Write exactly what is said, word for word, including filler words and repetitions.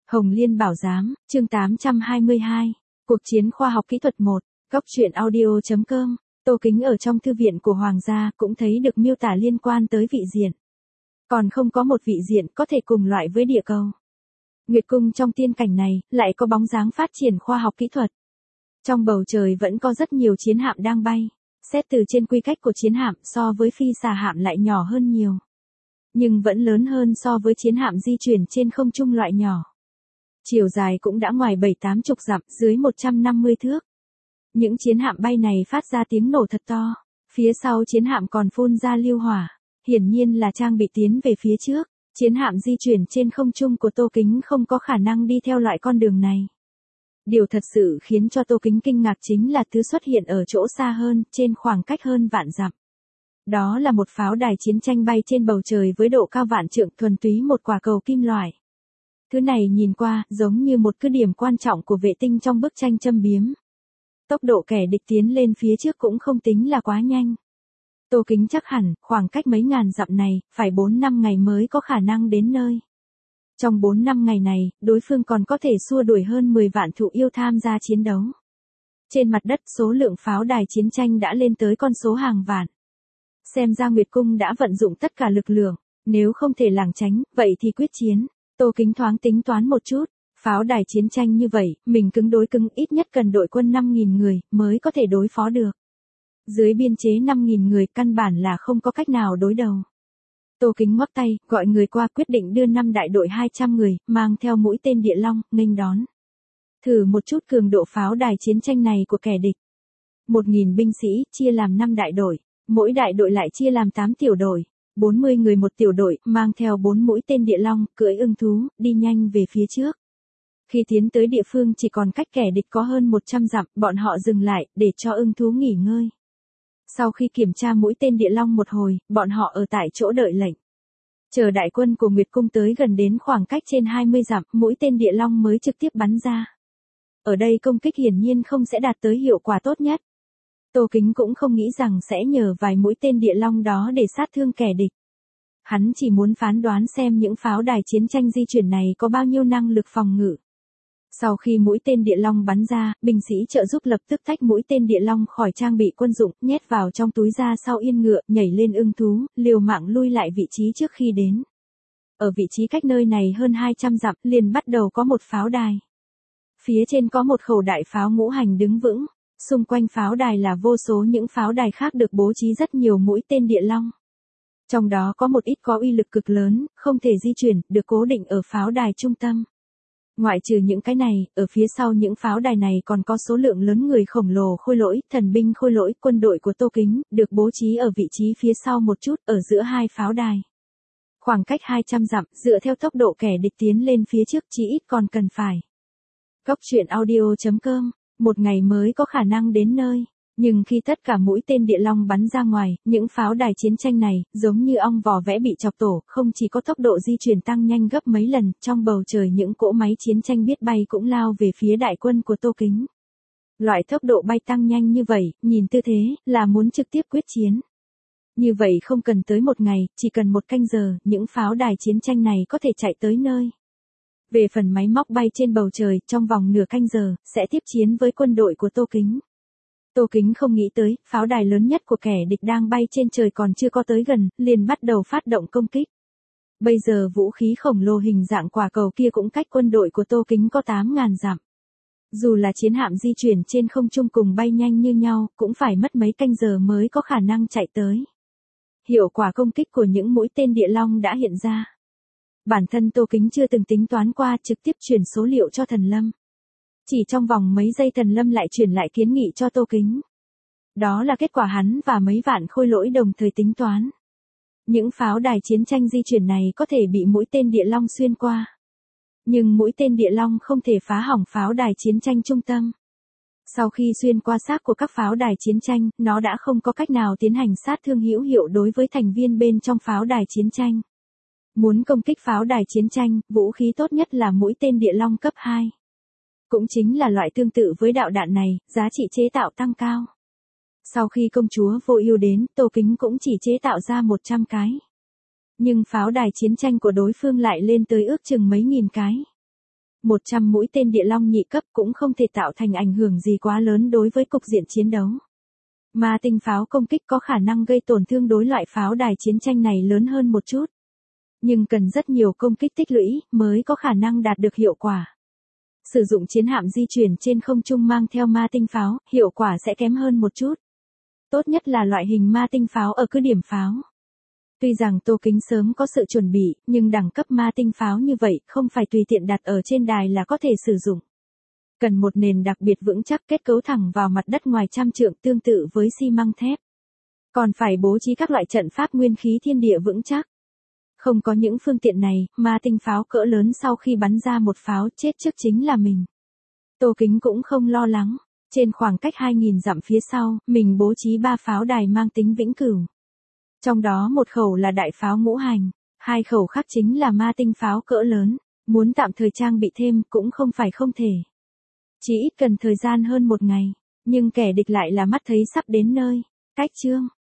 Hồng Liên Bảo Giám, chương tám trăm hai mươi hai, Cuộc chiến khoa học kỹ thuật một, Góc truyện audio.com, Tô Kính ở trong thư viện của Hoàng gia cũng thấy được miêu tả liên quan tới vị diện. Còn không có một vị diện có thể cùng loại với địa cầu. Nguyệt cung trong tiên cảnh này, lại có bóng dáng phát triển khoa học kỹ thuật. Trong bầu trời vẫn có rất nhiều chiến hạm đang bay. Xét từ trên quy cách của chiến hạm so với phi xà hạm lại nhỏ hơn nhiều. Nhưng vẫn lớn hơn so với chiến hạm di chuyển trên không trung loại nhỏ. Chiều dài cũng đã ngoài bảy tám chục dặm, dưới một trăm năm mươi thước. Những chiến hạm bay này phát ra tiếng nổ thật to. Phía sau chiến hạm còn phun ra lưu hỏa. Hiển nhiên là trang bị tiến về phía trước. Chiến hạm di chuyển trên không trung của Tô Kính không có khả năng đi theo loại con đường này. Điều thật sự khiến cho Tô Kính kinh ngạc chính là thứ xuất hiện ở chỗ xa hơn, trên khoảng cách hơn vạn dặm. Đó là một pháo đài chiến tranh bay trên bầu trời với độ cao vạn trượng, thuần túy một quả cầu kim loại. Thứ này nhìn qua giống như một cứ điểm quan trọng của vệ tinh trong bức tranh châm biếm. Tốc độ kẻ địch tiến lên phía trước cũng không tính là quá nhanh. Tô Kính chắc hẳn, khoảng cách mấy ngàn dặm này, phải bốn năm ngày mới có khả năng đến nơi. Trong bốn năm ngày này, đối phương còn có thể xua đuổi hơn mười vạn thụ yêu tham gia chiến đấu. Trên mặt đất số lượng pháo đài chiến tranh đã lên tới con số hàng vạn. Xem ra Nguyệt Cung đã vận dụng tất cả lực lượng, nếu không thể lảng tránh, vậy thì quyết chiến. Tô Kính thoáng tính toán một chút, pháo đài chiến tranh như vậy, mình cứng đối cứng ít nhất cần đội quân năm nghìn người mới có thể đối phó được. Dưới biên chế năm nghìn người căn bản là không có cách nào đối đầu. Tô Kính ngoắc tay, gọi người qua quyết định đưa năm đại đội hai trăm người, mang theo mũi tên địa long, nghênh đón. Thử một chút cường độ pháo đài chiến tranh này của kẻ địch. một nghìn binh sĩ, chia làm năm đại đội, mỗi đại đội lại chia làm tám tiểu đội, bốn mươi người một tiểu đội, mang theo bốn mũi tên địa long, cưỡi ưng thú, đi nhanh về phía trước. Khi tiến tới địa phương chỉ còn cách kẻ địch có hơn một trăm dặm, bọn họ dừng lại, để cho ưng thú nghỉ ngơi. Sau khi kiểm tra mũi tên địa long một hồi, bọn họ ở tại chỗ đợi lệnh. Chờ đại quân của Nguyệt Cung tới gần đến khoảng cách trên hai mươi dặm, mũi tên địa long mới trực tiếp bắn ra. Ở đây công kích hiển nhiên không sẽ đạt tới hiệu quả tốt nhất. Tô Kính cũng không nghĩ rằng sẽ nhờ vài mũi tên địa long đó để sát thương kẻ địch. Hắn chỉ muốn phán đoán xem những pháo đài chiến tranh di chuyển này có bao nhiêu năng lực phòng ngự. Sau khi mũi tên địa long bắn ra, binh sĩ trợ giúp lập tức tách mũi tên địa long khỏi trang bị quân dụng, nhét vào trong túi da sau yên ngựa, nhảy lên ưng thú, liều mạng lui lại vị trí trước khi đến. Ở vị trí cách nơi này hơn hai trăm dặm, liền bắt đầu có một pháo đài. Phía trên có một khẩu đại pháo ngũ hành đứng vững, xung quanh pháo đài là vô số những pháo đài khác được bố trí rất nhiều mũi tên địa long. Trong đó có một ít có uy lực cực lớn, không thể di chuyển, được cố định ở pháo đài trung tâm. Ngoại trừ những cái này, ở phía sau những pháo đài này còn có số lượng lớn người khổng lồ khôi lỗi, thần binh khôi lỗi, quân đội của Tô Kính, được bố trí ở vị trí phía sau một chút, ở giữa hai pháo đài. Khoảng cách hai trăm dặm, dựa theo tốc độ kẻ địch tiến lên phía trước chỉ ít còn cần phải. Góc truyện audio.com, một ngày mới có khả năng đến nơi. Nhưng khi tất cả mũi tên địa long bắn ra ngoài, những pháo đài chiến tranh này, giống như ong vò vẽ bị chọc tổ, không chỉ có tốc độ di chuyển tăng nhanh gấp mấy lần, trong bầu trời những cỗ máy chiến tranh biết bay cũng lao về phía đại quân của Tô Kính. Loại tốc độ bay tăng nhanh như vậy, nhìn tư thế, là muốn trực tiếp quyết chiến. Như vậy không cần tới một ngày, chỉ cần một canh giờ, những pháo đài chiến tranh này có thể chạy tới nơi. Về phần máy móc bay trên bầu trời, trong vòng nửa canh giờ, sẽ tiếp chiến với quân đội của Tô Kính. Tô Kính không nghĩ tới, pháo đài lớn nhất của kẻ địch đang bay trên trời còn chưa có tới gần, liền bắt đầu phát động công kích. Bây giờ vũ khí khổng lồ hình dạng quả cầu kia cũng cách quân đội của Tô Kính có tám ngàn dặm. Dù là chiến hạm di chuyển trên không trung cùng bay nhanh như nhau, cũng phải mất mấy canh giờ mới có khả năng chạy tới. Hiệu quả công kích của những mũi tên địa long đã hiện ra. Bản thân Tô Kính chưa từng tính toán qua, trực tiếp truyền số liệu cho Thần Lâm. Chỉ trong vòng mấy giây Thần Lâm lại truyền lại kiến nghị cho Tô Kính. Đó là kết quả hắn và mấy vạn khôi lỗi đồng thời tính toán. Những pháo đài chiến tranh di chuyển này có thể bị mũi tên địa long xuyên qua. Nhưng mũi tên địa long không thể phá hỏng pháo đài chiến tranh trung tâm. Sau khi xuyên qua xác của các pháo đài chiến tranh, nó đã không có cách nào tiến hành sát thương hữu hiệu đối với thành viên bên trong pháo đài chiến tranh. Muốn công kích pháo đài chiến tranh, vũ khí tốt nhất là mũi tên địa long cấp hai. Cũng chính là loại tương tự với đạo đạn này, giá trị chế tạo tăng cao. Sau khi công chúa Vô Ưu đến, Tô Kính cũng chỉ chế tạo ra một trăm cái. Nhưng pháo đài chiến tranh của đối phương lại lên tới ước chừng mấy nghìn cái. một trăm mũi tên địa long nhị cấp cũng không thể tạo thành ảnh hưởng gì quá lớn đối với cục diện chiến đấu. Ma tinh pháo công kích có khả năng gây tổn thương đối loại pháo đài chiến tranh này lớn hơn một chút. Nhưng cần rất nhiều công kích tích lũy mới có khả năng đạt được hiệu quả. Sử dụng chiến hạm di chuyển trên không trung mang theo ma tinh pháo, hiệu quả sẽ kém hơn một chút. Tốt nhất là loại hình ma tinh pháo ở cứ điểm pháo. Tuy rằng Tô Kính sớm có sự chuẩn bị, nhưng đẳng cấp ma tinh pháo như vậy không phải tùy tiện đặt ở trên đài là có thể sử dụng. Cần một nền đặc biệt vững chắc kết cấu thẳng vào mặt đất ngoài trăm trượng tương tự với xi măng thép. Còn phải bố trí các loại trận pháp nguyên khí thiên địa vững chắc. Không có những phương tiện này, ma tinh pháo cỡ lớn sau khi bắn ra một pháo chết trước chính là mình. Tô Kính cũng không lo lắng. Trên khoảng cách hai nghìn dặm phía sau, mình bố trí ba pháo đài mang tính vĩnh cửu. Trong đó một khẩu là đại pháo ngũ hành, hai khẩu khác chính là ma tinh pháo cỡ lớn. Muốn tạm thời trang bị thêm cũng không phải không thể. Chỉ ít cần thời gian hơn một ngày, nhưng kẻ địch lại là mắt thấy sắp đến nơi. Cách chương